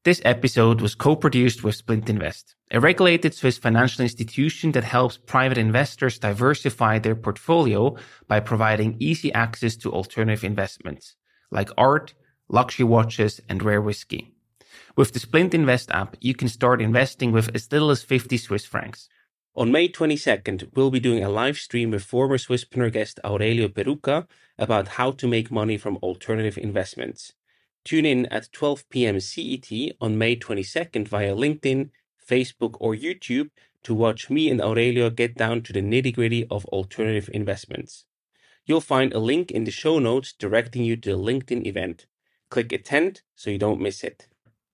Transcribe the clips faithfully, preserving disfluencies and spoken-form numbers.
This episode was co-produced with Splint Invest, a regulated Swiss financial institution that helps private investors diversify their portfolio by providing easy access to alternative investments like art, luxury watches, and rare whiskey. With the Splint Invest app, you can start investing with as little as fifty Swiss francs. On May twenty-second, we'll be doing a live stream with former Swisspreneur guest Aurelio Peruca about how to make money from alternative investments. Tune in at twelve p.m. C E T on May twenty-second via LinkedIn, Facebook, or YouTube to watch me and Aurelio get down to the nitty-gritty of alternative investments. You'll find a link in the show notes directing you to the LinkedIn event. Click attend so you don't miss it.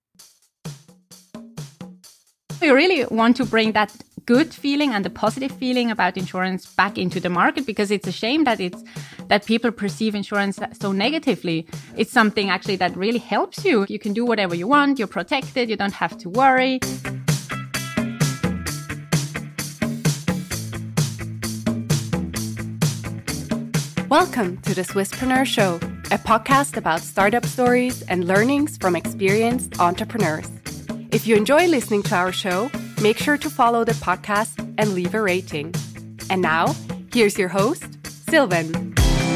We really want to bring that good feeling and the positive feeling about insurance back into the market, because it's a shame that it's that people perceive insurance so negatively. It's something actually that really helps you. You can do whatever you want, you're protected, you don't have to worry. Welcome to the Swisspreneur Show, a podcast about startup stories and learnings from experienced entrepreneurs. If you enjoy listening to our show, make sure to follow the podcast and leave a rating. And now, here's your host, Sylvan.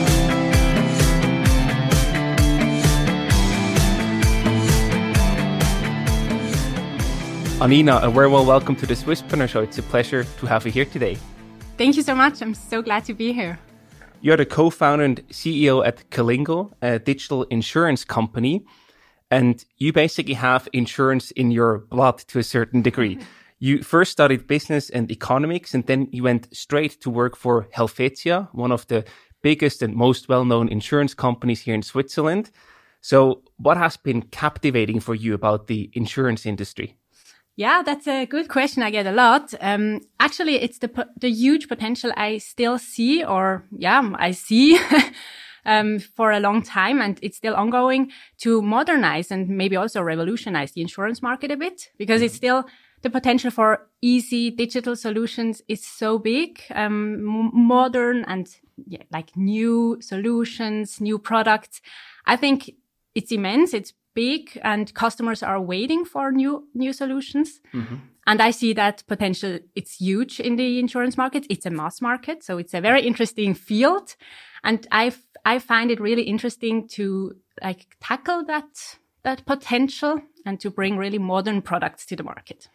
Anina, a very well welcome to the Swisspreneur Show. It's a pleasure to have you here today. Thank you so much. I'm so glad to be here. You're the co-founder and C E O at Calingo, a digital insurance company. And you basically have insurance in your blood to a certain degree. You first studied business and economics, and then you went straight to work for Helvetia, one of the biggest and most well-known insurance companies here in Switzerland. So what has been captivating for you about the insurance industry? Yeah, that's a good question. I get a lot. Um, actually, it's the the huge potential I still see, or yeah, I see um, for a long time, and it's still ongoing, to modernize and maybe also revolutionize the insurance market a bit, because it's still the potential for easy digital solutions is so big, um, m- modern and yeah, like new solutions, new products. I think it's immense. It's big, and customers are waiting for new new solutions. Mm-hmm. And I see that potential. It's huge in the insurance market. It's a mass market, so it's a very interesting field. And I I find it really interesting to like tackle that that potential and to bring really modern products to the market.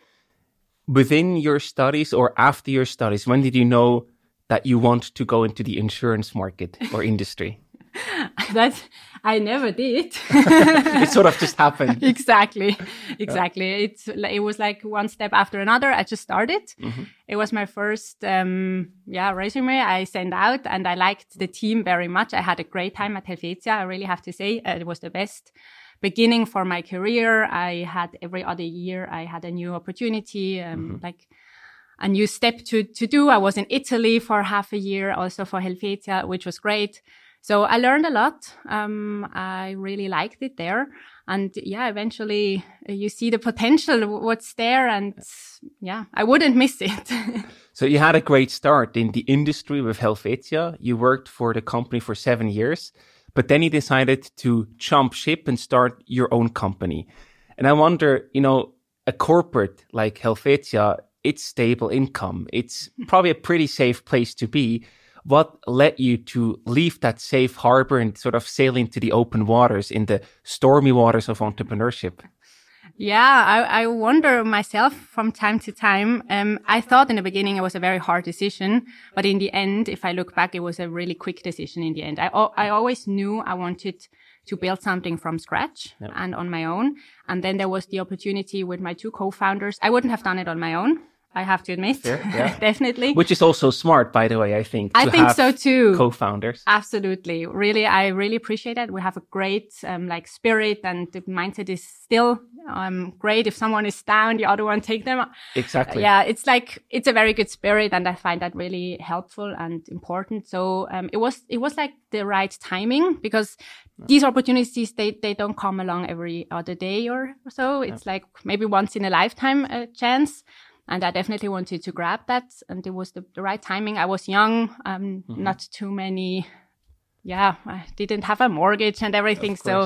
Within your studies or after your studies, when did you know that you want to go into the insurance market or industry? That I never did. It sort of just happened. Exactly. Exactly. Yeah. It's, it was like one step after another. I just started. Mm-hmm. It was my first, um, yeah, resume I sent out, and I liked the team very much. I had a great time at Helvetia. I really have to say uh, it was the best beginning for my career. I had every other year, I had a new opportunity, um, mm-hmm. like a new step to, to do. I was in Italy for half a year, also for Helvetia, which was great. So I learned a lot. Um, I really liked it there. And yeah, eventually uh, you see the potential, what's there. And yeah, I wouldn't miss it. So you had a great start in the industry with Helvetia. You worked for the company for seven years, but then you decided to jump ship and start your own company. And I wonder, you know, a corporate like Helvetia, it's stable income. It's probably a pretty safe place to be. What led you to leave that safe harbor and sort of sail into the open waters, in the stormy waters of entrepreneurship? Yeah, I, I wonder myself from time to time. Um, I thought in the beginning it was a very hard decision, but in the end, if I look back, it was a really quick decision in the end. I, I always knew I wanted to build something from scratch yep. and on my own. And then there was the opportunity with my two co-founders. I wouldn't have done it on my own, I have to admit. Fair, yeah. Definitely. Which is also smart, by the way, I think. I think so too. Co-founders. Absolutely. Really, I really appreciate that. We have a great um, like spirit, and the mindset is still um, great. If someone is down, the other one take them up. Exactly. Uh, yeah, it's like, it's a very good spirit, and I find that really helpful and important. So um, it was, it was like the right timing, because yeah. these opportunities, they, they don't come along every other day or so. It's yeah. like maybe once in a lifetime uh, chance. And I definitely wanted to grab that. And it was the, the right timing. I was young, um, mm-hmm. not too many. Yeah, I didn't have a mortgage and everything. So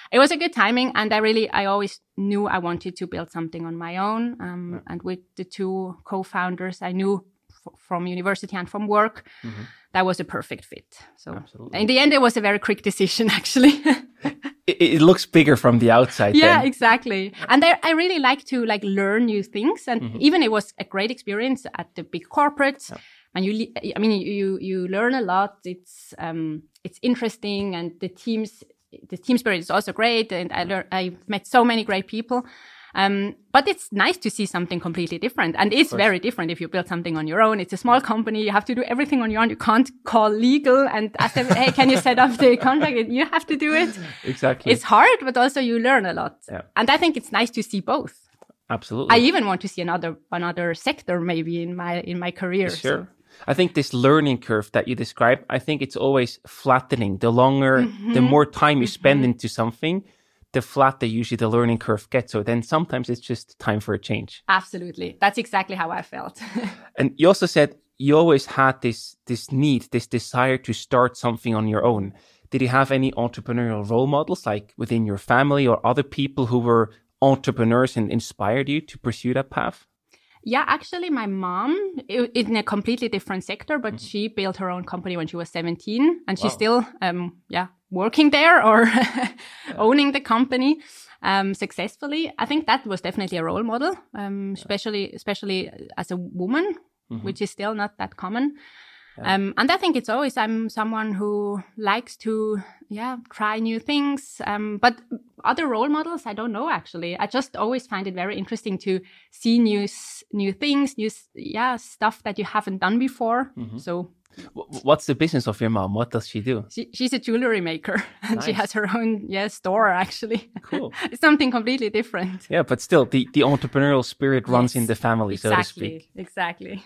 it was a good timing. And I really, I always knew I wanted to build something on my own. Um, yeah. And with the two co-founders, I knew f- from university and from work, mm-hmm. that was a perfect fit. So Absolutely. In the end, it was a very quick decision, actually. it, it looks bigger from the outside. Yeah, then. exactly. And I, I really like to like learn new things. And mm-hmm. even it was a great experience at the big corporates. Yeah. And you, I mean, you you learn a lot. It's um it's interesting, and the teams, the team spirit is also great. And I learned, I met so many great people. Um, but it's nice to see something completely different. And it's very different if you build something on your own. It's a small company. You have to do everything on your own. You can't call legal and ask them, hey, can you set up the contract? You have to do it. Exactly. It's hard, but also you learn a lot. Yeah. And I think it's nice to see both. Absolutely. I even want to see another another sector maybe in my in my career. Sure. So. I think this learning curve that you describe, I think it's always flattening. The longer, mm-hmm. the more time you spend mm-hmm. into something, the flatter usually the learning curve gets. So then sometimes it's just time for a change. Absolutely. That's exactly how I felt. And you also said you always had this, this need, this desire to start something on your own. Did you have any entrepreneurial role models, like within your family or other people who were entrepreneurs and inspired you to pursue that path? Yeah, actually, my mom is in a completely different sector, but mm-hmm. she built her own company when she was seventeen, and wow. she's still, um, yeah, working there or yeah. owning the company um, successfully. I think that was definitely a role model, um, yeah. especially especially as a woman, mm-hmm. which is still not that common. Yeah. Um, and I think it's always I'm someone who likes to, yeah, try new things. Um, but other role models, I don't know, actually. I just always find it very interesting to see new, new things, new, yeah, stuff that you haven't done before. Mm-hmm. So, what's the business of your mom? What does she do? She, she's a jewelry maker, and nice. She has her own, yeah, store, actually. Cool. It's something completely different. Yeah, but still, the, the entrepreneurial spirit runs yes, in the family, exactly, so to speak. Exactly.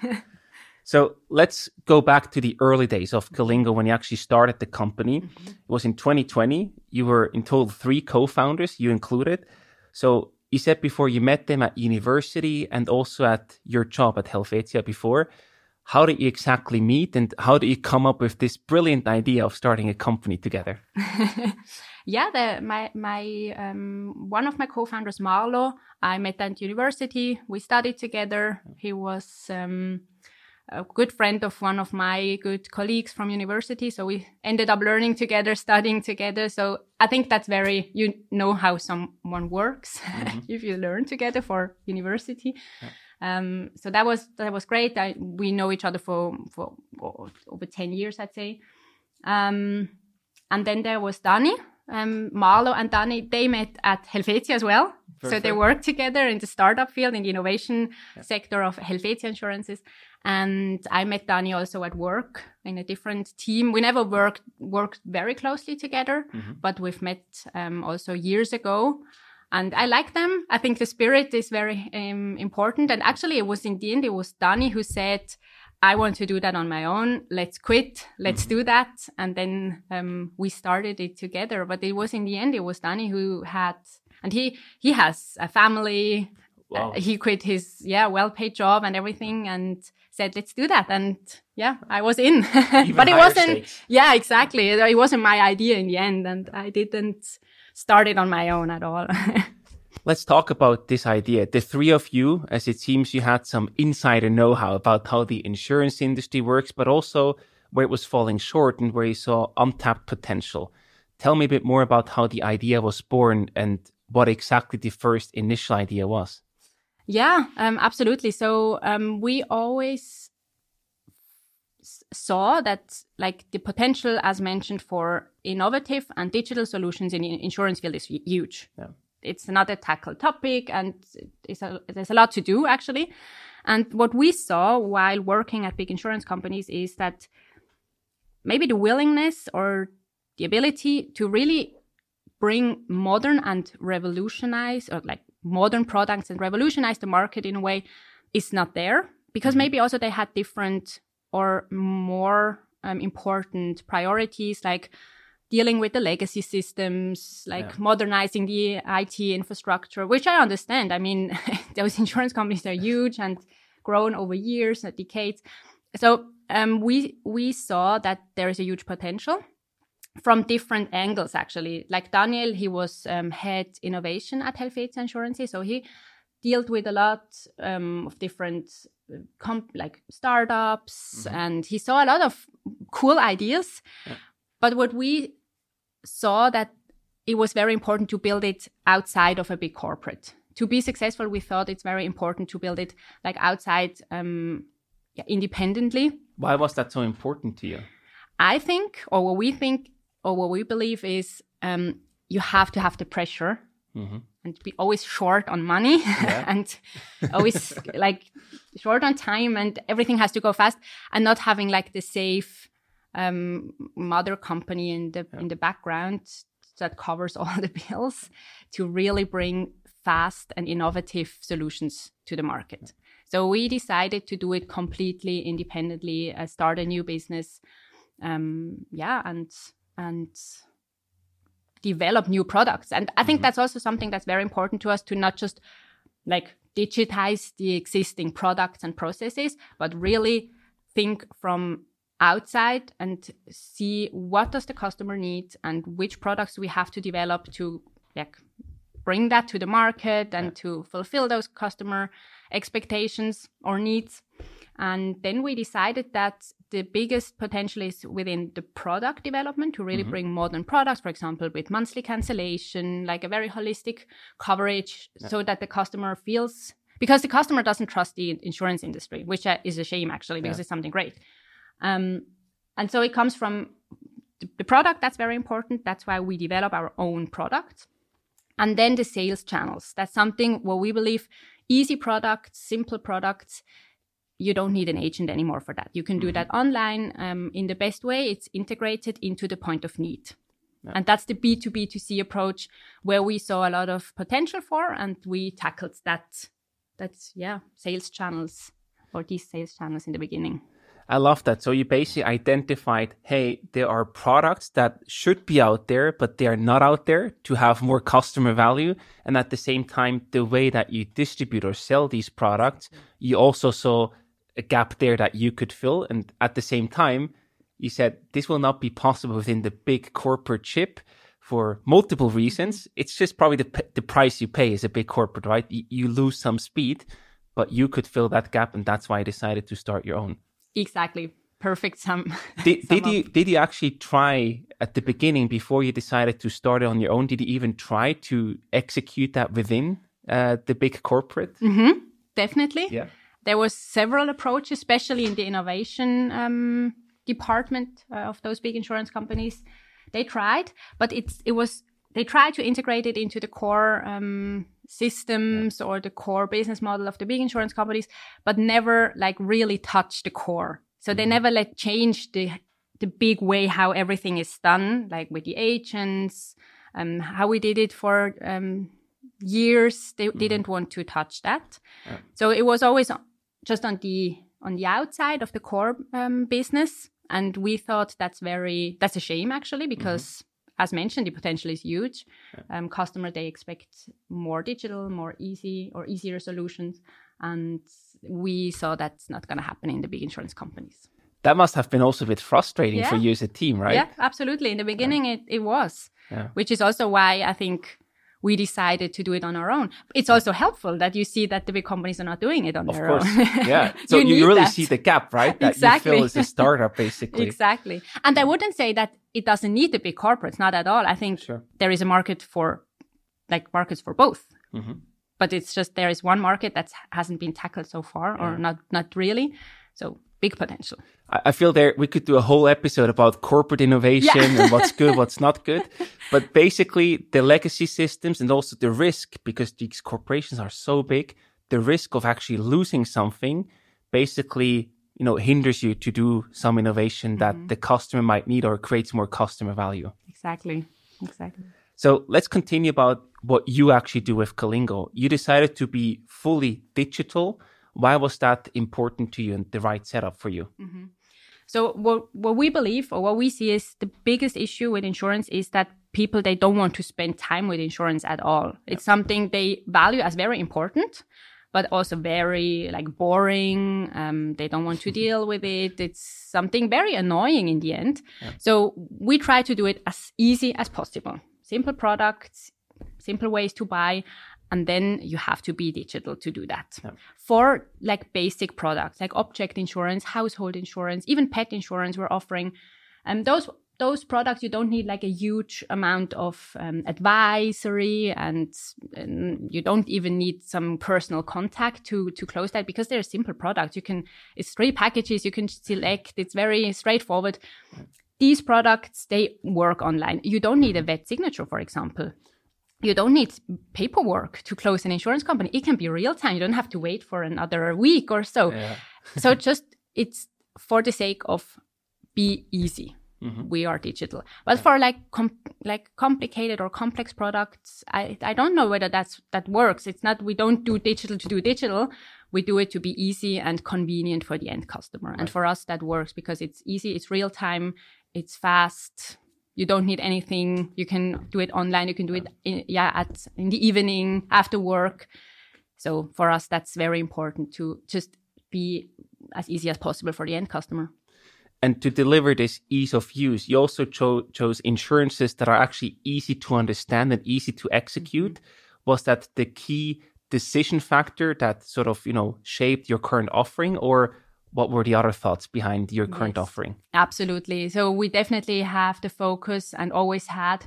So let's go back to the early days of Calingo when you actually started the company. Mm-hmm. It was in twenty twenty. You were in total three co-founders, you included. So you said before you met them at university and also at your job at Helvetia before. How did you exactly meet, and how did you come up with this brilliant idea of starting a company together? Yeah, the, my my um, one of my co-founders, Marlo, I met at university. We studied together. He was um, a good friend of one of my good colleagues from university. So we ended up learning together, studying together. So I think that's very, you know how someone works mm-hmm. if you learn together for university. Yeah. Um, so that was that was great. I, we know each other for, for for over ten years, I'd say. Um, and then there was Dani. Um, Marlo and Dani, they met at Helvetia as well. Perfect. So they worked together in the startup field, in the innovation yeah. sector of Helvetia Insurances. And I met Dani also at work in a different team. We never worked worked very closely together, mm-hmm. but we've met um, also years ago. And I like them. I think the spirit is very um, important. And actually, it was in the end, it was Dani who said, I want to do that on my own. Let's quit. Let's mm-hmm. do that. And then um, we started it together. But it was in the end, it was Dani who had, and he he has a family. Wow. Uh, he quit his, yeah, well-paid job and everything and said, let's do that. And yeah, I was in. But it wasn't, stakes. Yeah, exactly. It wasn't my idea in the end. And I didn't start it on my own at all. Let's talk about this idea. The three of you, as it seems you had some insider know-how about how the insurance industry works, but also where it was falling short and where you saw untapped potential. Tell me a bit more about how the idea was born and what exactly the first initial idea was. Yeah, um, absolutely. So um, we always s- saw that like the potential, as mentioned, for innovative and digital solutions in the insurance field is huge. Yeah. It's not a tackled topic, and it's a, there's a lot to do, actually. And what we saw while working at big insurance companies is that maybe the willingness or the ability to really bring modern and revolutionize, or like modern products and revolutionize the market in a way is not there, because maybe also they had different or more um, important priorities, like dealing with the legacy systems, like yeah. modernizing the I T infrastructure, which I understand. I mean, those insurance companies are huge and grown over years and decades. So um, we we saw that there is a huge potential. from different angles, actually. Like Daniel, he was um, head innovation at Helvetia Insurance. So he dealt with a lot um, of different comp- like startups, mm-hmm. and he saw a lot of cool ideas. Yeah. But what we saw that it was very important to build it outside of a big corporate. To be successful, we thought it's very important to build it like outside um, yeah, independently. Why was that so important to you? I think, or what we think, or what we believe is um, you have to have the pressure mm-hmm. and be always short on money yeah. and always like short on time, and everything has to go fast, and not having like the safe um, mother company in the yeah. in the background that covers all the bills to really bring fast and innovative solutions to the market. Yeah. So we decided to do it completely independently, uh, start a new business, um, yeah, and and develop new products. And I think mm-hmm. that's also something that's very important to us, to not just like digitize the existing products and processes, but really think from outside and see what does the customer need and which products we have to develop to like bring that to the market and yeah. to fulfill those customer expectations or needs. And then we decided that the biggest potential is within the product development, to really mm-hmm. bring modern products, for example, with monthly cancellation, like a very holistic coverage, yeah. so that the customer feels, because the customer doesn't trust the insurance industry, which is a shame actually, because yeah. it's something great. Um, and so it comes from the product. That's very important. That's why we develop our own products. And then the sales channels. That's something where we believe easy products, simple products, you don't need an agent anymore for that. You can do that online um, in the best way. It's integrated into the point of need. Yeah. And that's the B two B two C approach where we saw a lot of potential for, and we tackled that, that's, yeah, sales channels or these sales channels in the beginning. I love that. So you basically identified, hey, there are products that should be out there, but they are not out there to have more customer value. And at the same time, the way that you distribute or sell these products, you also saw a gap there that you could fill. And at the same time, you said this will not be possible within the big corporate ship for multiple reasons. It's just probably the the price you pay as a big corporate, right? You, you lose some speed, but you could fill that gap. And that's why I decided to start your own. Exactly. Perfect sum. Did, sum did you did you actually try at the beginning, before you decided to start it on your own, did you even try to execute that within uh, the big corporate? Mm-hmm. Definitely. Yeah. There was several approaches, especially in the innovation um, department uh, of those big insurance companies. They tried, but it's it was they tried to integrate it into the core um, systems yeah. or the core business model of the big insurance companies, but never like really touch the core. So mm-hmm. they never like change the the big way how everything is done, like with the agents, um, how we did it for um, years. They mm-hmm. didn't want to touch that. Yeah. So it was always just on the on the outside of the core um, business, and we thought that's very that's a shame actually, because mm-hmm. as mentioned, the potential is huge. Yeah. Um, customer, they expect more digital, more easy or easier solutions, and we saw that's not going to happen in the big insurance companies. That must have been also a bit frustrating yeah. for you as a team, right? Yeah, absolutely. In the beginning, yeah. it it was, yeah. which is also why I think we decided to do it on our own. It's also helpful that you see that the big companies are not doing it on of their course. own. Yeah. So you, you really that. see the gap, right? That exactly. you feel as a startup, basically. Exactly. And I wouldn't say that it doesn't need the big corporates, not at all. I think sure. there is a market for, like markets for both. Mm-hmm. But it's just there is one market that hasn't been tackled so far, yeah. or not not really. So big potential. I feel there we could do a whole episode about corporate innovation yeah. and what's good, what's not good. But basically the legacy systems and also the risk, because these corporations are so big, the risk of actually losing something basically, you know, hinders you to do some innovation that mm-hmm. the customer might need or creates more customer value. Exactly. Exactly. So let's continue about what you actually do with Calingo. You decided to be fully digital. Why was that important to you and the right setup for you? Mm-hmm. So what what we believe or what we see is the biggest issue with insurance is that people, they don't want to spend time with insurance at all. Yep. It's something they value as very important, but also very like boring. Um, they don't want to deal with it. It's something very annoying in the end. Yeah. So we try to do it as easy as possible. Simple products, simple ways to buy. And then you have to be digital to do that. Yeah. For like basic products, like object insurance, household insurance, even pet insurance we're offering. And those those products, you don't need like a huge amount of um, advisory and, and you don't even need some personal contact to, to close that because they're simple products. You can, it's three packages you can select. It's very straightforward. Yeah. These products, they work online. You don't need a vet signature, for example. You don't need paperwork to close an insurance company. It can be real time. You don't have to wait for another week or so. Yeah. So just, it's for the sake of be easy. Mm-hmm. We are digital. But yeah. for like com- like complicated or complex products, I I don't know whether that's that works. It's not, we don't do digital to do digital. We do it to be easy and convenient for the end customer. Right. And for us, that works because it's easy, it's real time, it's fast. You don't need anything. You can do it online. You can do it in, yeah, at in the evening, after work. So for us, that's very important to just be as easy as possible for the end customer. And to deliver this ease of use, you also cho- chose insurances that are actually easy to understand and easy to execute. Mm-hmm. Was that the key decision factor that sort of, you know, shaped your current offering, or what were the other thoughts behind your current yes, offering? Absolutely. So we definitely have the focus and always had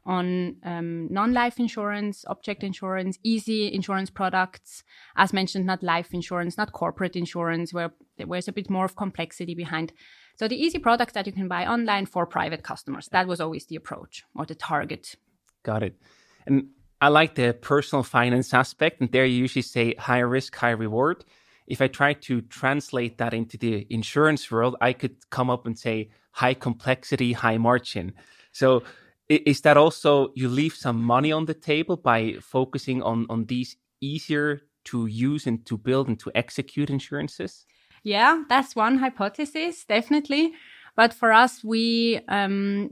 on um, non-life insurance, object insurance, easy insurance products. As mentioned, not life insurance, not corporate insurance, where there's a bit more of complexity behind. So the easy products that you can buy online for private customers. That was always the approach or the target. Got it. And I like the personal finance aspect. And there you usually say high risk, high reward. If I try to translate that into the insurance world, I could come up and say high complexity, high margin. So is that also you leave some money on the table by focusing on, on these easier to use and to build and to execute insurances? Yeah, that's one hypothesis, definitely. But for us, we... Um,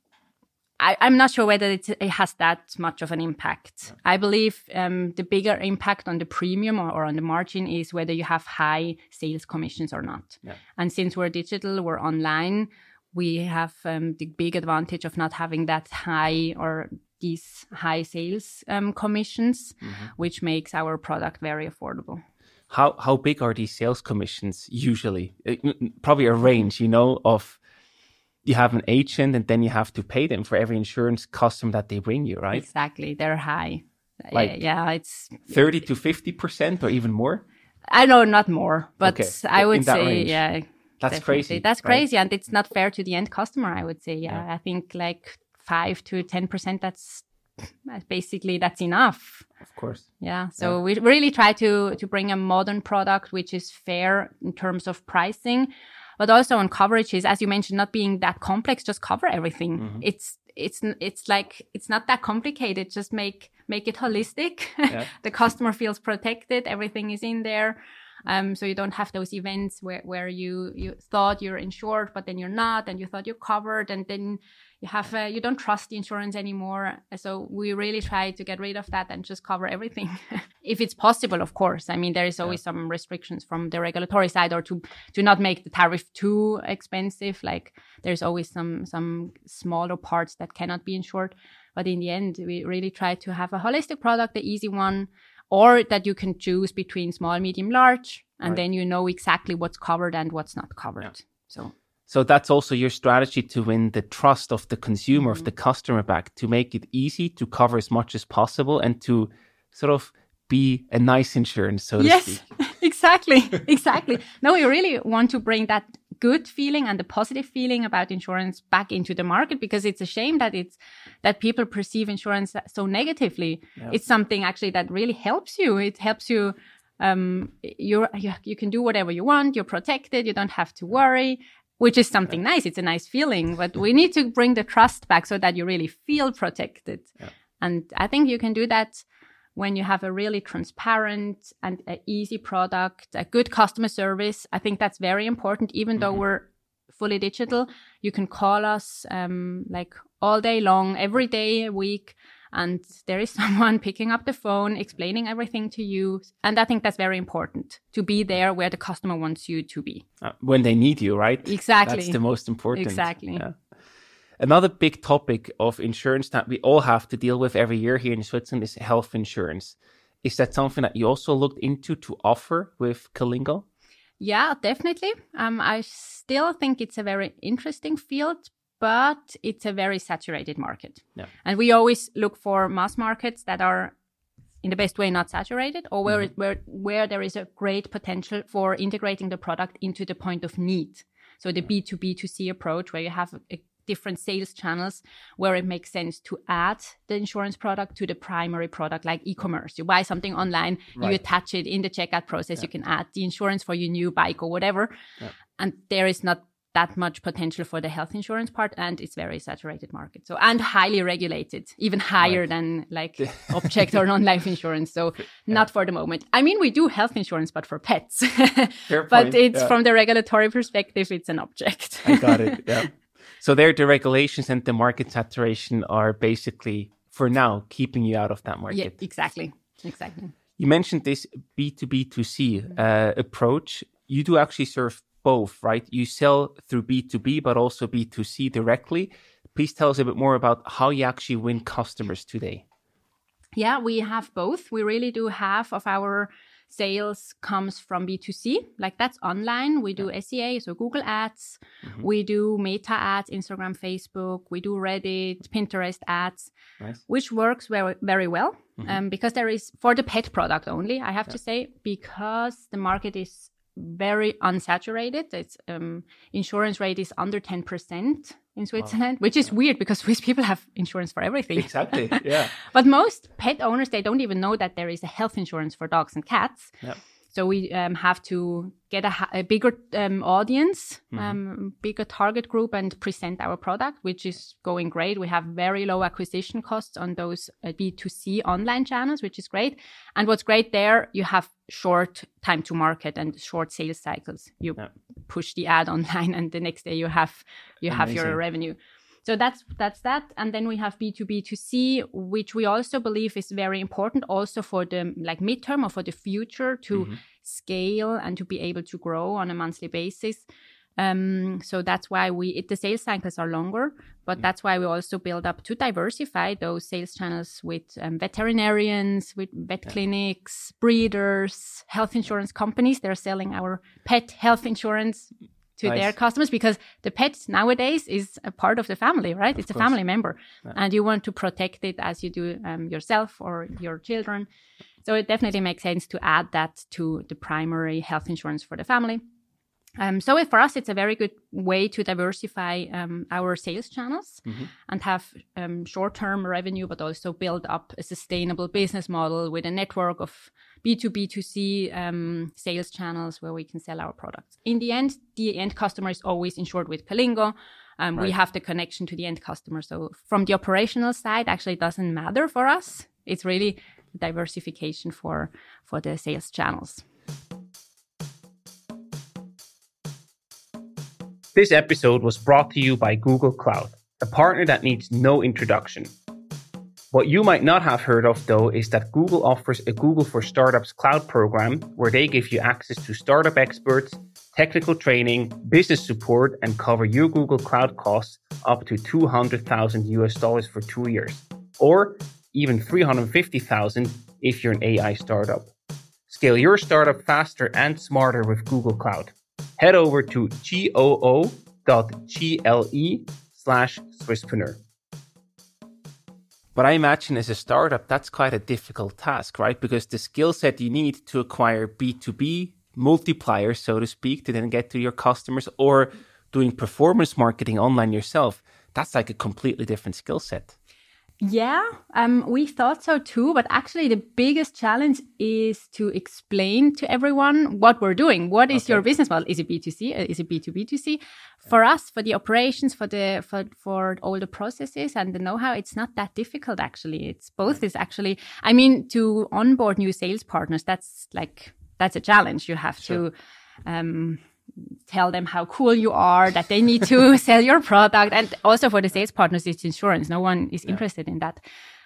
I, I'm not sure whether it, it has that much of an impact. Yeah. I believe um, the bigger impact on the premium or, or on the margin is whether you have high sales commissions or not. Yeah. And since we're digital, we're online, we have um, the big advantage of not having that high or these high sales um, commissions, mm-hmm. which makes our product very affordable. How how big are these sales commissions usually? Probably a range, you know, of... You have an agent and then you have to pay them for every insurance customer that they bring you, right? Exactly. They're high. Like yeah, it's thirty to fifty percent or even more? I know, not more, but okay. I would say, range. yeah. That's definitely. crazy. That's right? crazy. And it's not fair to the end customer, I would say. Yeah. yeah. I think like five to ten percent, that's basically, that's enough. Of course. Yeah. So yeah. we really try to, to bring a modern product, which is fair in terms of pricing. But also on coverages, as you mentioned, not being that complex, just cover everything. Mm-hmm. It's it's it's like it's not that complicated. Just make make it holistic. Yeah. The customer feels protected. Everything is in there. Um, so you don't have those events where, where you, you thought you're insured, but then you're not, and you thought you're covered, and then you have uh, you don't trust the insurance anymore. So we really try to get rid of that and just cover everything, if it's possible, of course. I mean, there is always yeah. some restrictions from the regulatory side, or to to not make the tariff too expensive. Like there's always some some smaller parts that cannot be insured, but in the end, we really try to have a holistic product, the easy one. Or that you can choose between small, medium, large, and right. then you know exactly what's covered and what's not covered. Yeah. So so that's also your strategy to win the trust of the consumer, mm-hmm. of the customer back, to make it easy to cover as much as possible and to sort of be a nice insurance, so to yes, speak. Yes, exactly, exactly. No, we really want to bring that good feeling and the positive feeling about insurance back into the market, because it's a shame that it's that people perceive insurance so negatively. Yeah. It's something actually that really helps you. It helps you. Um, you're, you you can do whatever you want. You're protected. You don't have to worry, which is something yeah. nice. It's a nice feeling. But we need to bring the trust back so that you really feel protected. Yeah. And I think you can do that when you have a really transparent and an easy product, a good customer service. I think that's very important. Even mm-hmm. though we're fully digital, you can call us um, like all day long, every day, a week, and there is someone picking up the phone, explaining everything to you. And I think that's very important, to be there where the customer wants you to be. Uh, when they need you, right? Exactly. That's the most important. Exactly. Yeah. Another big topic of insurance that we all have to deal with every year here in Switzerland is health insurance. Is that something that you also looked into to offer with Calingo? Yeah, definitely. Um, I still think it's a very interesting field, but it's a very saturated market. Yeah. And we always look for mass markets that are, in the best way, not saturated, or where, mm-hmm. it, where, where there is a great potential for integrating the product into the point of need. So the B two B two C approach, where you have a different sales channels where it makes sense to add the insurance product to the primary product, like e-commerce. You buy something online, right. You attach it in the checkout process. Yeah. You can add the insurance for your new bike or whatever. Yeah. And there is not that much potential for the health insurance part, and it's very saturated market. So, and highly regulated, even higher right. than like object or non-life insurance. So yeah. not for the moment. I mean, we do health insurance, but for pets. But it's yeah. from the regulatory perspective, it's an object. I got it. Yeah. So there, the regulations and the market saturation are basically, for now, keeping you out of that market. Yeah, exactly. Exactly. You mentioned this B two B two C uh, approach. You do actually serve both, right? You sell through B two B, but also B two C directly. Please tell us a bit more about how you actually win customers today. Yeah, we have both. We really do. Half of our sales comes from B two C, like that's online. We do yeah. S E A, so Google Ads. Mm-hmm. We do Meta ads, Instagram, Facebook. We do Reddit, Pinterest ads, nice. Which works very, very well mm-hmm. um, because there is, for the pet product only, I have yeah. to say, because the market is very unsaturated. Its um, insurance rate is under ten percent in Switzerland, wow. which is yeah. weird because Swiss people have insurance for everything. Exactly, yeah. But most pet owners, they don't even know that there is a health insurance for dogs and cats. Yeah. So we um, have to get a, a bigger um, audience, mm-hmm. um, bigger target group, and present our product, which is going great. We have very low acquisition costs on those uh, B two C online channels, which is great. And what's great there, you have short time to market and short sales cycles. You yeah. push the ad online, and the next day you have you Amazing. have your revenue. So that's that's that. And then we have B two B two C, which we also believe is very important also for the like midterm or for the future to mm-hmm. scale and to be able to grow on a monthly basis. Um, so that's why we it, the sales cycles are longer, but mm-hmm. that's why we also build up to diversify those sales channels with um, veterinarians, with vet yeah. clinics, breeders, health insurance companies. They're selling our pet health insurance to nice. Their customers, because the pet nowadays is a part of the family, right? Of it's course. A family member yeah. and you want to protect it as you do um, yourself or your children. So it definitely makes sense to add that to the primary health insurance for the family. Um, so it, for us, it's a very good way to diversify um, our sales channels mm-hmm. and have um, short-term revenue, but also build up a sustainable business model with a network of B two B two C um, sales channels where we can sell our products. In the end, the end customer is always insured with Calingo. Um, right. We have the connection to the end customer. So from the operational side, actually, it doesn't matter for us. It's really diversification for, for the sales channels. This episode was brought to you by Google Cloud, a partner that needs no introduction. What you might not have heard of, though, is that Google offers a Google for Startups cloud program where they give you access to startup experts, technical training, business support, and cover your Google Cloud costs up to two hundred thousand U S dollars for two years, or even three hundred fifty thousand if you're an A I startup. Scale your startup faster and smarter with Google Cloud. Head over to goo dot gle slash Swisspreneur. But I imagine as a startup, that's quite a difficult task, right? Because the skill set you need to acquire B two B multipliers, so to speak, to then get to your customers, or doing performance marketing online yourself, that's like a completely different skill set. Yeah, um, we thought so too. But actually, the biggest challenge is to explain to everyone what we're doing. What is okay. your business model? Is it B two C? Is it B two B two C? Yeah. For us, for the operations, for the for for all the processes and the know-how, it's not that difficult. Actually, it's both. Is actually, I mean, to onboard new sales partners, that's like that's a challenge. You have sure. to. Um, tell them how cool you are, that they need to sell your product. And also for the sales partners, it's insurance. No one is yeah. interested in that.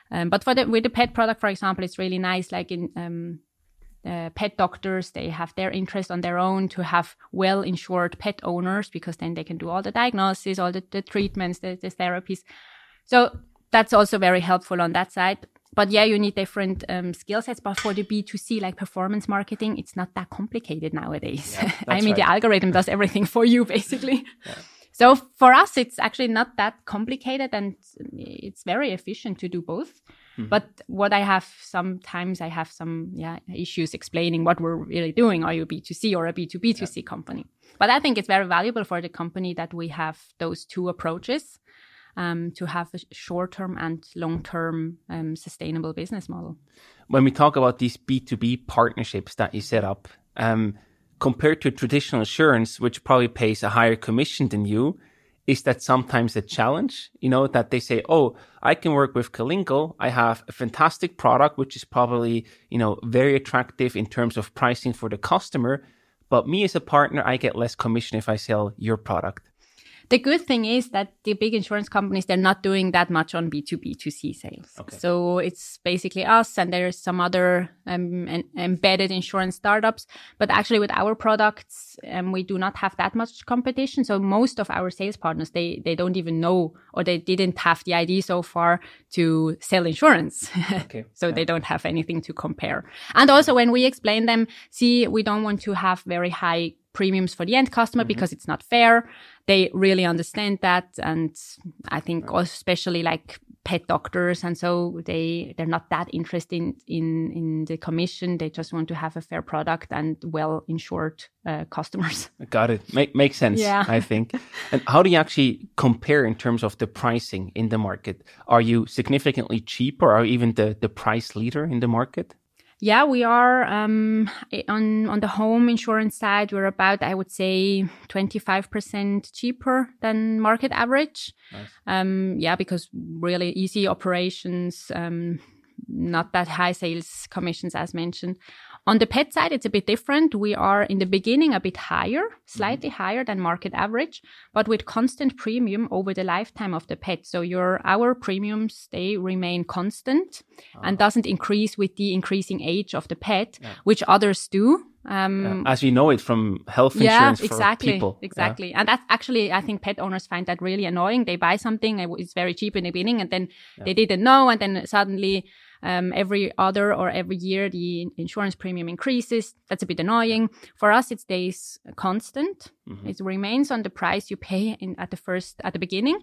Um, but for the, with the pet product, for example, it's really nice, like in um, uh, pet doctors, they have their interest on their own to have well-insured pet owners, because then they can do all the diagnosis, all the, the treatments, the, the therapies. So that's also very helpful on that side. But yeah, you need different um, skill sets. But for the B two C, like performance marketing, it's not that complicated nowadays. Yeah, I mean, right. The algorithm does everything for you, basically. Yeah. So for us, it's actually not that complicated, and it's very efficient to do both. Mm-hmm. But what I have, sometimes I have some yeah issues explaining what we're really doing. Are you a B two C or a B two B two C yeah. company? But I think it's very valuable for the company that we have those two approaches. Um, to have a short-term and long-term um, sustainable business model. When we talk about these B two B partnerships that you set up, um, compared to traditional insurance, which probably pays a higher commission than you, is that sometimes a challenge? You know, that they say, oh, I can work with Calingo. I have a fantastic product, which is probably, you know, very attractive in terms of pricing for the customer. But me as a partner, I get less commission if I sell your product. The good thing is that the big insurance companies, they're not doing that much on B two B two C sales. Okay. So it's basically us, and there's some other um, en- embedded insurance startups. But actually with our products, um, we do not have that much competition. So most of our sales partners, they, they don't even know, or they didn't have the idea so far to sell insurance. Okay. So yeah. They don't have anything to compare. And also when we explain them, see, we don't want to have very high premiums for the end customer mm-hmm. because it's not fair. They really understand that. And I think also especially like pet doctors. And so they, they're not that interested in, in, in the commission. They just want to have a fair product and well-insured uh, customers. Got it. Make, makes sense, yeah. I think. And how do you actually compare in terms of the pricing in the market? Are you significantly cheaper or even the, the price leader in the market? Yeah, we are um, on on the home insurance side. We're about, I would say, twenty-five percent cheaper than market average. Nice. Um, yeah, because really easy operations, um, not that high sales commissions as mentioned. On the pet side, it's a bit different. We are in the beginning a bit higher, slightly mm-hmm. higher than market average, but with constant premium over the lifetime of the pet. So your our premiums, they remain constant oh. and doesn't increase with the increasing age of the pet, yeah. which others do. Um, yeah, as we know it from health insurance yeah, exactly, for people. Exactly. Yeah. And that's actually, I think pet owners find that really annoying. They buy something, it's very cheap in the beginning, and then yeah. they didn't know, and then suddenly um, every other or every year the insurance premium increases. That's a bit annoying. For us, it stays constant. Mm-hmm. It remains on the price you pay in at the first, at the beginning.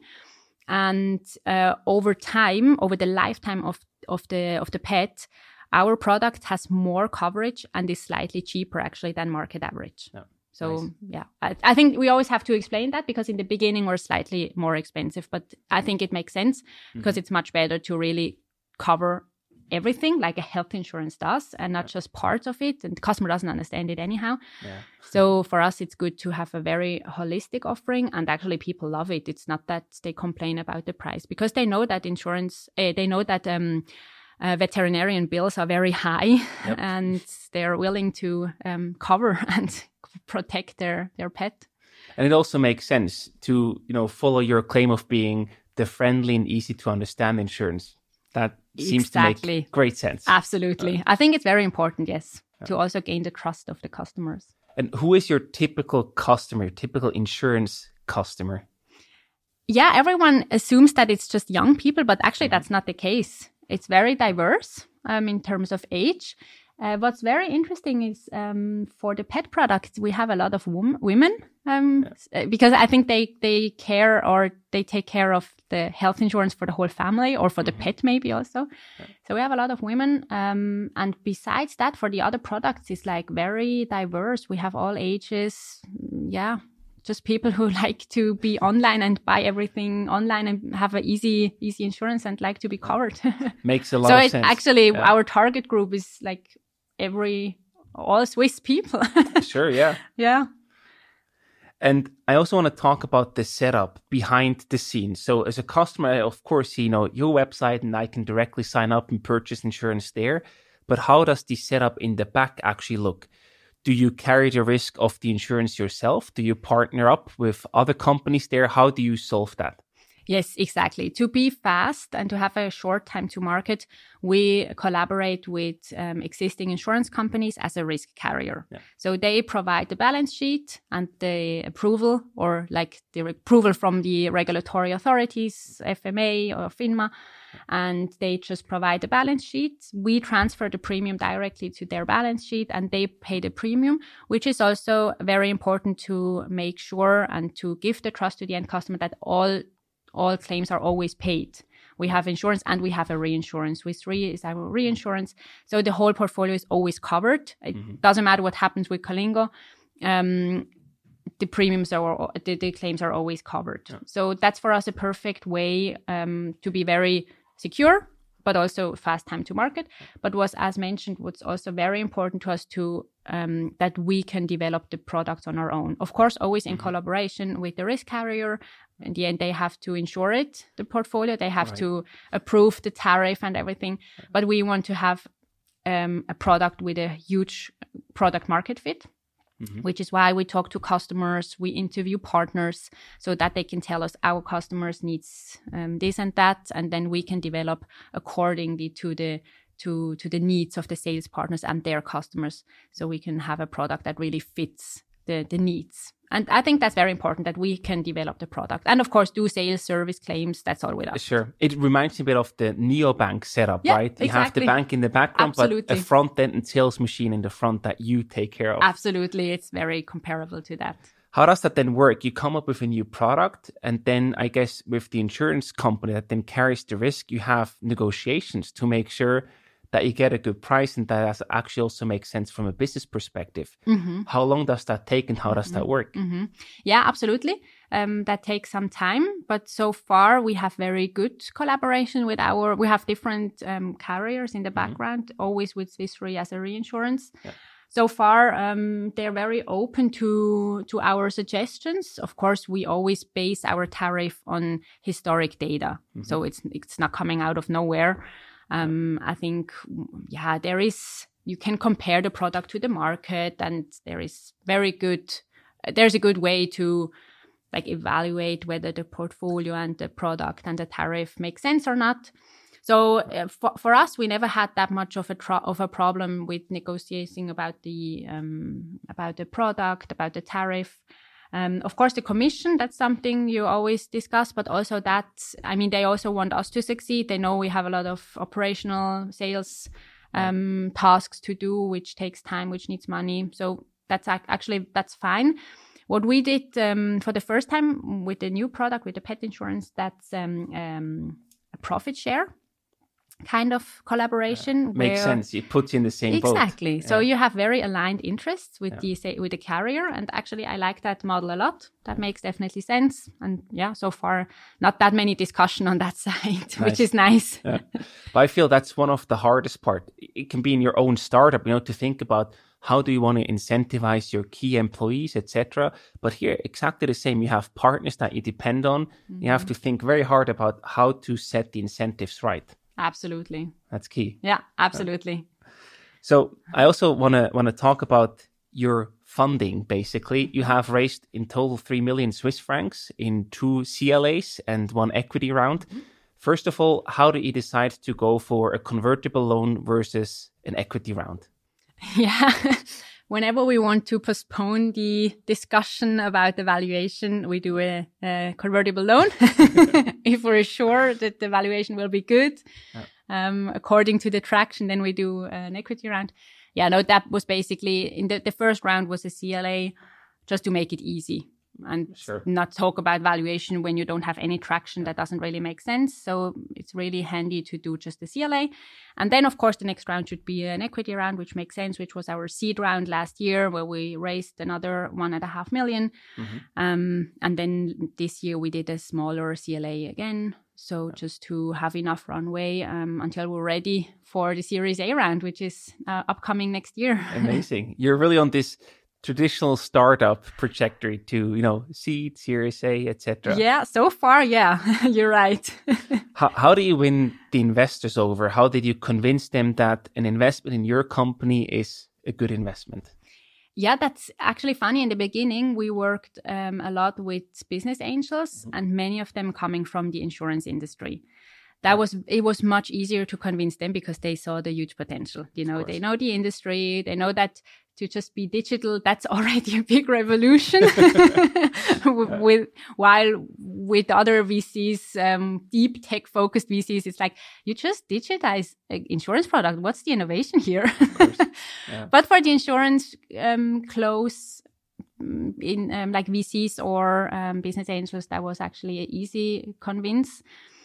And uh, over time, over the lifetime of, of the of the pet, our product has more coverage and is slightly cheaper actually than market average. Yeah, so nice. yeah, I, I think we always have to explain that, because in the beginning we're slightly more expensive, but I think it makes sense mm-hmm. because it's much better to really cover everything like a health insurance does, and not yeah. just parts of it, and the customer doesn't understand it anyhow. Yeah. So for us, it's good to have a very holistic offering, and actually people love it. It's not that they complain about the price, because they know that insurance, uh, they know that um, uh, veterinarian bills are very high yep. and they're willing to um, cover and protect their, their pet. And it also makes sense to, you know, follow your claim of being the friendly and easy to understand insurance. That seems exactly. to make great sense. Absolutely. Uh, I think it's very important, yes, yeah. to also gain the trust of the customers. And who is your typical customer, typical insurance customer? Yeah, everyone assumes that it's just young people, but actually mm-hmm. that's not the case. It's very diverse um, in terms of age. Uh, what's very interesting is um, for the pet products, we have a lot of wom- women um, yeah. because I think they, they care, or they take care of the health insurance for the whole family, or for mm-hmm. the pet maybe also. Yeah. So we have a lot of women. Um, and besides that, for the other products, it's like very diverse. We have all ages. Yeah. Just people who like to be online and buy everything online and have an easy, easy insurance and like to be covered. Makes a lot so of it, sense. So actually, yeah. our target group is like every, all Swiss people. Sure, yeah. Yeah. And I also want to talk about the setup behind the scenes. So as a customer, I of course see, you know, your website, and I can directly sign up and purchase insurance there. But how does the setup in the back actually look? Do you carry the risk of the insurance yourself? Do you partner up with other companies there? How do you solve that? Yes, exactly. To be fast and to have a short time to market, we collaborate with um, existing insurance companies as a risk carrier. Yeah. So they provide the balance sheet and the approval, or like the approval from the regulatory authorities, F M A or FINMA, and they just provide the balance sheet. We transfer the premium directly to their balance sheet and they pay the premium, which is also very important to make sure and to give the trust to the end customer that all all claims are always paid. We have insurance and we have a reinsurance. Swiss Re is our reinsurance. So the whole portfolio is always covered. It mm-hmm. doesn't matter what happens with Calingo. Um, the premiums are, the, the claims are always covered. Yeah. So that's for us a perfect way um, to be very secure, but also fast time to market. But was, as mentioned, what's also very important to us to um, that we can develop the products on our own. Of course, always in mm-hmm. collaboration with the risk carrier. In the end, they have to insure it, the portfolio. They have right. to approve the tariff and everything. But we want to have um, a product with a huge product market fit, mm-hmm. which is why we talk to customers. We interview partners so that they can tell us our customers needs um, this and that. And then we can develop accordingly to the to to the needs of the sales partners and their customers. So we can have a product that really fits the, the needs. And I think that's very important that we can develop the product. And of course, do sales, service, claims, that's all with us. Sure. It reminds me a bit of the neobank setup, yeah, right? You exactly. have the bank in the background, Absolutely. But a front end and sales machine in the front that you take care of. Absolutely. It's very comparable to that. How does that then work? You come up with a new product, and then I guess with the insurance company that then carries the risk, you have negotiations to make sure that you get a good price and that actually also makes sense from a business perspective. Mm-hmm. How long does that take and how does mm-hmm. that work? Mm-hmm. Yeah, absolutely. Um, that takes some time, but so far we have very good collaboration with our, we have different um, carriers in the background, mm-hmm. always with Swiss Re as a reinsurance. Yeah. So far, um, they're very open to to our suggestions. Of course, we always base our tariff on historic data. Mm-hmm. So it's it's not coming out of nowhere. Um, I think, yeah, there is, you can compare the product to the market and there is very good, there's a good way to like evaluate whether the portfolio and the product and the tariff make sense or not. So uh, for, for us, we never had that much of a tro- of a problem with negotiating about the, um, about the product, about the tariff. Um, of course, the commission, that's something you always discuss, but also that, I mean, they also want us to succeed. They know we have a lot of operational sales um, tasks to do, which takes time, which needs money. So that's ac- actually, that's fine. What we did um, for the first time with the new product, with the pet insurance, that's um, um, a profit share kind of collaboration. Uh, makes sense. It puts you in the same exactly. boat. Exactly. So yeah. you have very aligned interests with yeah. the say, with the carrier, and actually I like that model a lot. That makes definitely sense. And yeah, so far not that many discussion on that side, nice. Which is nice. Yeah. But I feel that's one of the hardest part. It can be in your own startup, you know, to think about how do you want to incentivize your key employees, et cetera. But here, exactly the same. You have partners that you depend on. Mm-hmm. You have to think very hard about how to set the incentives right. Absolutely. That's key. Yeah, absolutely. So I also want to want to talk about your funding, basically. You have raised in total three million Swiss francs in two C L As and one equity round. Mm-hmm. First of all, how did you decide to go for a convertible loan versus an equity round? Yeah. Whenever we want to postpone the discussion about the valuation, we do a, a convertible loan. If we're sure that the valuation will be good, yeah. um, according to the traction, then we do an equity round. Yeah, no, that was basically, in the, the first round was a C L A, just to make it easy. And sure. not talk about valuation when you don't have any traction. That doesn't really make sense. So it's really handy to do just the C L A. And then, of course, the next round should be an equity round, which makes sense, which was our seed round last year, where we raised another one and a half million. Mm-hmm. Um, and then this year we did a smaller C L A again. So just to have enough runway um, until we're ready for the Series A round, which is uh, upcoming next year. Amazing. You're really on this traditional startup trajectory to, you know, seed, Series A, et cetera. Yeah, so far, yeah, you're right. how, how do you win the investors over? How did you convince them that an investment in your company is a good investment? Yeah, that's actually funny. In the beginning, we worked um, a lot with business angels, mm-hmm. and many of them coming from the insurance industry. That was it was much easier to convince them because they saw the huge potential. You know, they know the industry, they know that to just be digital, that's already a big revolution. with, with while with other V Cs, um, deep tech focused V Cs, it's like you just digitize an insurance product. What's the innovation here? Yeah. But for the insurance um, close in um, like V Cs or um, business angels, that was actually an easy convince.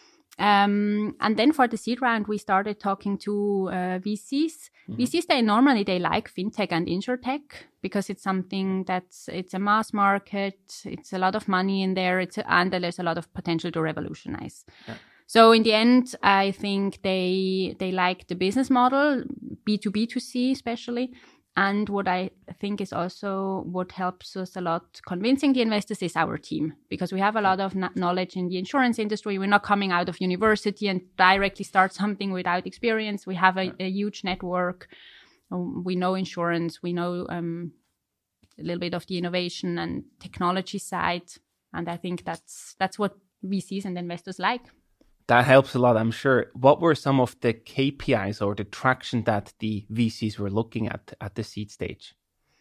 Um, and then for the seed round, we started talking to uh, V Cs. Mm-hmm. V Cs, they normally, they like fintech and insurtech because it's something that's, it's a mass market. It's a lot of money in there. It's a, and there's a lot of potential to revolutionize. Yeah. So in the end, I think they, they like the business model, B two B two C especially. And what I think is also what helps us a lot convincing the investors is our team, because we have a lot of knowledge in the insurance industry. We're not coming out of university and directly start something without experience. We have a, a huge network. We know insurance. We know um, a little bit of the innovation and technology side. And I think that's that's what V Cs and investors like. That helps a lot, I'm sure. What were some of the K P Is or the traction that the V Cs were looking at at the seed stage?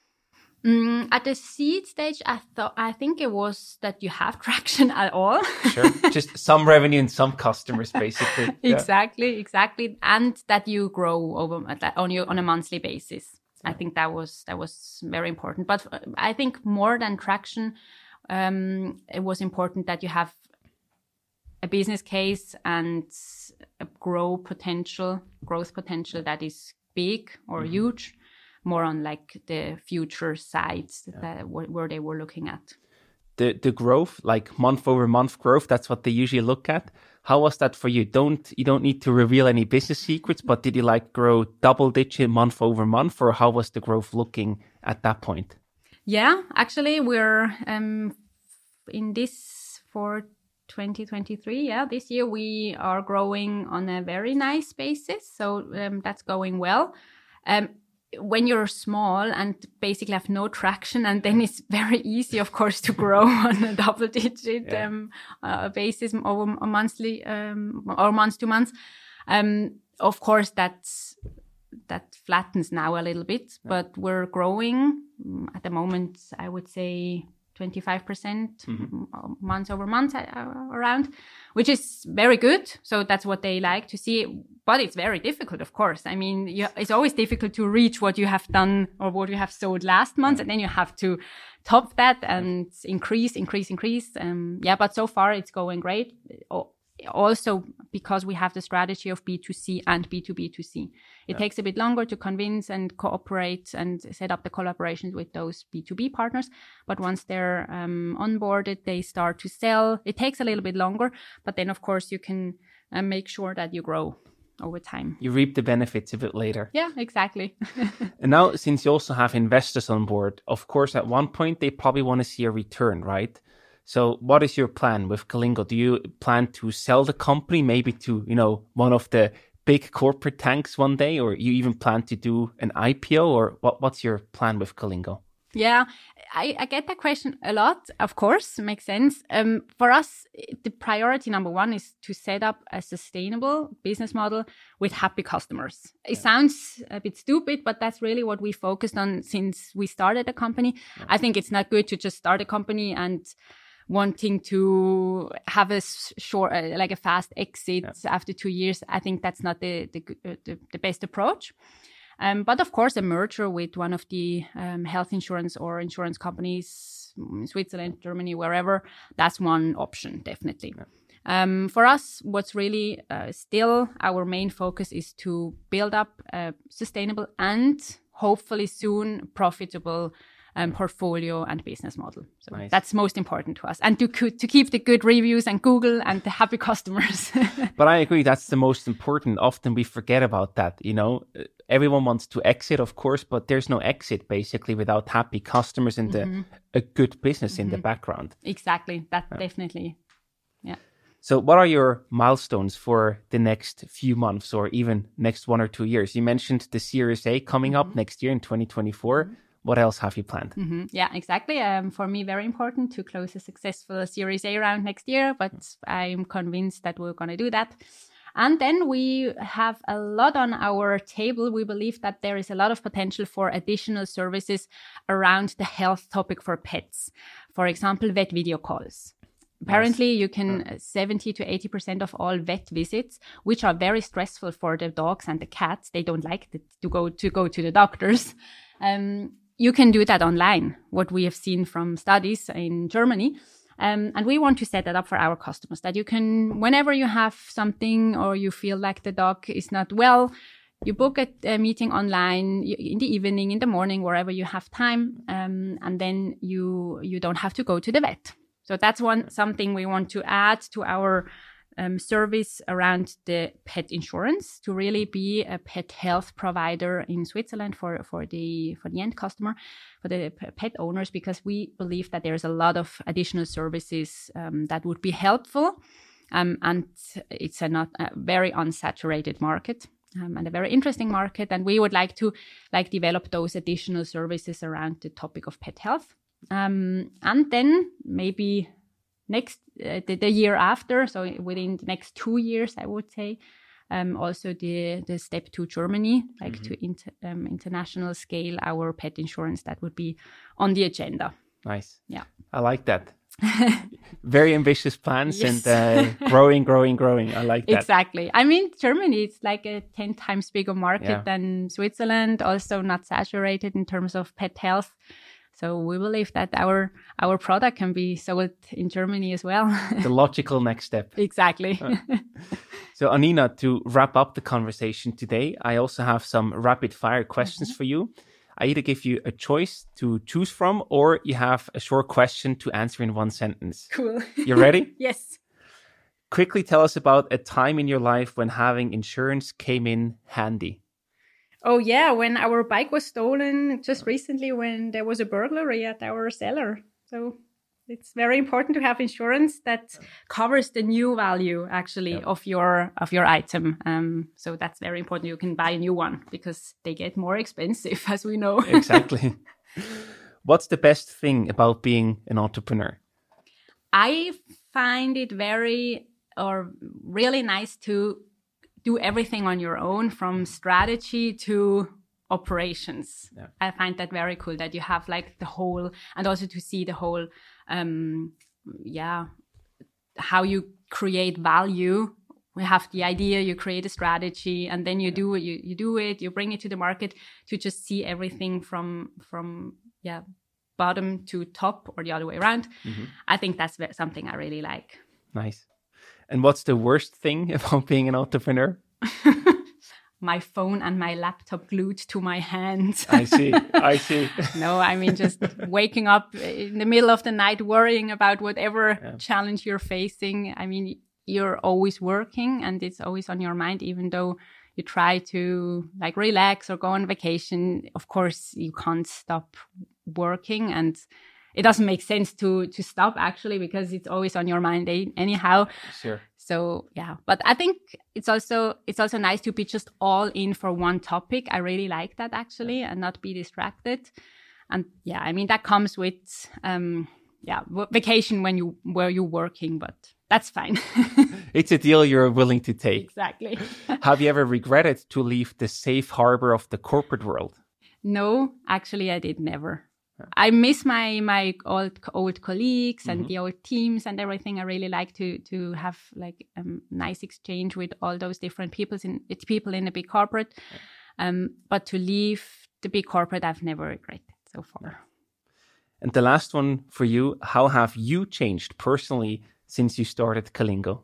Mm, at the seed stage, I thought I think it was that you have traction at all. Sure, just some revenue and some customers, basically. Exactly, yeah. exactly, and that you grow over on your on a monthly basis. I think that was that was very important. But I think more than traction, um, it was important that you have a business case and a grow potential, growth potential that is big or mm-hmm. huge, more on like the future sides yeah. that w- where they were looking at. The the growth, like month over month growth, that's what they usually look at. How was that for you? Don't you don't need to reveal any business secrets, but did you like grow double digit month over month, or how was the growth looking at that point? Yeah, actually, we're um in this for twenty twenty-three, yeah, this year we are growing on a very nice basis. So um, that's going well. Um, when you're small and basically have no traction, and then it's very easy, of course, to grow on a double digit yeah. um, uh, basis over a monthly um, or month to month. Um, of course, that's, that flattens now a little bit, yeah. but we're growing at the moment, I would say, twenty-five percent mm-hmm. month over month uh, around, which is very good. So that's what they like to see. But it's very difficult, of course. I mean, you, it's always difficult to reach what you have done or what you have sold last month. Yeah. And then you have to top that and increase, increase, increase. Um, yeah, but so far it's going great. Also because we have the strategy of B two C and B two B two C. It yeah. takes a bit longer to convince and cooperate and set up the collaborations with those B two B partners. But once they're um, onboarded, they start to sell. It takes a little bit longer, but then of course you can uh, make sure that you grow over time. You reap the benefits a bit later. Yeah, exactly. And now, since you also have investors on board, of course, at one point they probably want to see a return, right? So what is your plan with Calingo? Do you plan to sell the company maybe to, you know, one of the big corporate tanks one day, or you even plan to do an I P O, or what, what's your plan with Calingo? Yeah, I, I get that question a lot, of course, makes sense. Um, for us, the priority number one is to set up a sustainable business model with happy customers. It yeah. sounds a bit stupid, but that's really what we focused on since we started the company. Yeah. I think it's not good to just start a company and wanting to have a short, uh, like a fast exit yeah. after two years. I think that's not the the, the, the best approach. Um, but of course, a merger with one of the um, health insurance or insurance companies in Switzerland, Germany, wherever, that's one option, definitely. Yeah. Um, for us, what's really uh, still our main focus is to build up a sustainable and hopefully soon profitable Um, portfolio and business model. So nice. That's most important to us, and to to keep the good reviews and Google and the happy customers. But I agree, that's the most important. Often we forget about that. You know, everyone wants to exit, of course, but there's no exit basically without happy customers and mm-hmm. the, a good business mm-hmm. in the background. Exactly, that yeah. definitely. Yeah. So what are your milestones for the next few months or even next one or two years? You mentioned the Series A coming mm-hmm. up next year in twenty twenty-four. Mm-hmm. what else have you planned? Mm-hmm. Yeah, exactly. Um, for me, very important to close a successful Series A round next year, but I'm convinced that we're going to do that. And then we have a lot on our table. We believe that there is a lot of potential for additional services around the health topic for pets. For example, vet video calls. Apparently, you can uh, seventy to eighty percent of all vet visits, which are very stressful for the dogs and the cats. They don't like the, to go to go to the doctors. Um, you can do that online, what we have seen from studies in Germany. Um, and we want to set that up for our customers, that you can, whenever you have something or you feel like the dog is not well, you book a, a meeting online in the evening, in the morning, wherever you have time, um, and then you you don't have to go to the vet. So that's one something we want to add to our um, service around the pet insurance, to really be a pet health provider in Switzerland for, for the for the end customer, for the p- pet owners, because we believe that there's a lot of additional services um, that would be helpful, um, and it's a not a very unsaturated market. Um, and a very interesting market, and we would like to like develop those additional services around the topic of pet health. Um, and then maybe next uh, the, the year after, so within the next two years, I would say, um, also the the step to Germany, like mm-hmm. to inter, um, international scale our pet insurance. That would be on the agenda. Nice. Yeah, I like that. Very ambitious plans. Yes. And uh, growing, growing, growing. I like that. Exactly. I mean, Germany, it's like a ten times bigger market yeah. than Switzerland, also not saturated in terms of pet health. So we believe that our our product can be sold in Germany as well. The logical next step. Exactly. Uh, so Anina, to wrap up the conversation today, I also have some rapid fire questions mm-hmm. for you. I either give you a choice to choose from, or you have a short question to answer in one sentence. Cool. You ready? Yes. Quickly tell us about a time in your life when having insurance came in handy. Oh, yeah. When our bike was stolen just recently, when there was a burglary at our cellar. So it's very important to have insurance that covers the new value, actually, yeah. of your of your item. Um, so that's very important. You can buy a new one because they get more expensive, as we know. Exactly. What's the best thing about being an entrepreneur? I find it very or really nice to do everything on your own, from strategy to operations. Yeah. I find that very cool, that you have like the whole, and also to see the whole, um, yeah, how you create value. We have the idea, you create a strategy, and then you yeah. do it, you, you do it, you bring it to the market, to just see everything from, from, yeah, bottom to top, or the other way around. Mm-hmm. I think that's something I really like. Nice. And what's the worst thing about being an entrepreneur? My phone and my laptop glued to my hands. I see. I see. No, I mean, just waking up in the middle of the night worrying about whatever yeah. challenge you're facing. I mean, you're always working and it's always on your mind, even though you try to like relax or go on vacation. Of course, you can't stop working, and it doesn't make sense to to stop, actually, because it's always on your mind anyhow. Sure. So yeah, but I think it's also it's also nice to be just all in for one topic. I really like that, actually, and not be distracted. And yeah, I mean, that comes with um yeah vacation when you where you're working, but that's fine. It's a deal you're willing to take. Exactly. Have you ever regretted to leave the safe harbor of the corporate world? No, actually, I did never. I miss my my old old colleagues and mm-hmm. the old teams and everything. I really like to to have like a um, nice exchange with all those different peoples in it's people in a big corporate. Yeah. Um, but to leave the big corporate, I've never regretted so far. Yeah. And the last one for you: how have you changed personally since you started Calingo?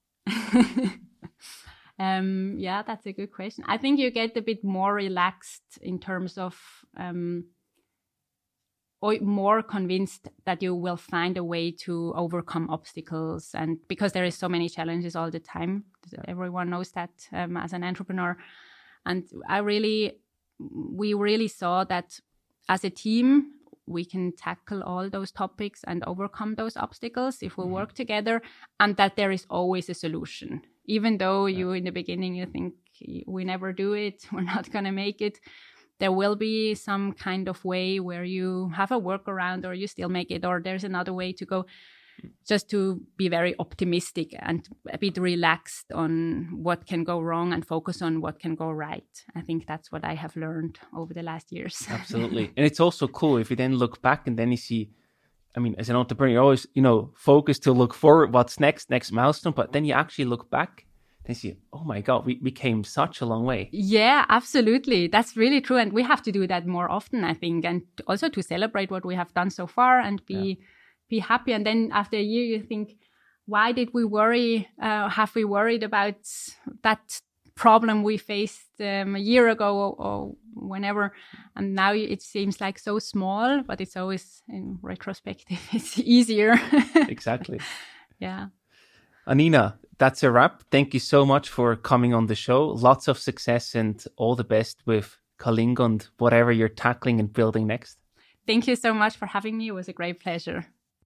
um, yeah, that's a good question. I think you get a bit more relaxed in terms of. Um, or more convinced that you will find a way to overcome obstacles. And because there is so many challenges all the time, yeah. everyone knows that um, as an entrepreneur. And I really, we really saw that as a team, we can tackle all those topics and overcome those obstacles if we mm-hmm. work together, and that there is always a solution. Even though yeah. you, in the beginning, you think we never do it, we're not going to make it. there will be some kind of way where you have a workaround or you still make it, or there's another way to go. Just to be very optimistic and a bit relaxed on what can go wrong and focus on what can go right. I think that's what I have learned over the last years. Absolutely. And it's also cool if you then look back and then you see, I mean, as an entrepreneur, you're always, you know, focused to look forward, what's next, next milestone. But then you actually look back and see, oh my God, we, we came such a long way. Yeah, absolutely. That's really true. And we have to do that more often, I think. And also to celebrate what we have done so far and be... Yeah. be happy. And then after a year, you think, why did we worry? Uh, have we worried about that problem we faced um, a year ago or, or whenever? And now it seems like so small, but it's always in retrospective, it's easier. Exactly. Yeah. Anina, that's a wrap. Thank you so much for coming on the show. Lots of success and all the best with Kalinga and whatever you're tackling and building next. Thank you so much for having me. It was a great pleasure.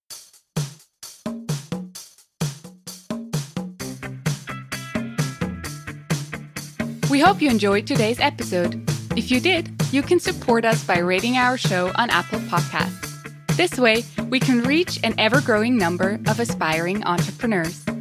We hope you enjoyed today's episode. If you did, you can support us by rating our show on Apple Podcasts. This way, we can reach an ever-growing number of aspiring entrepreneurs.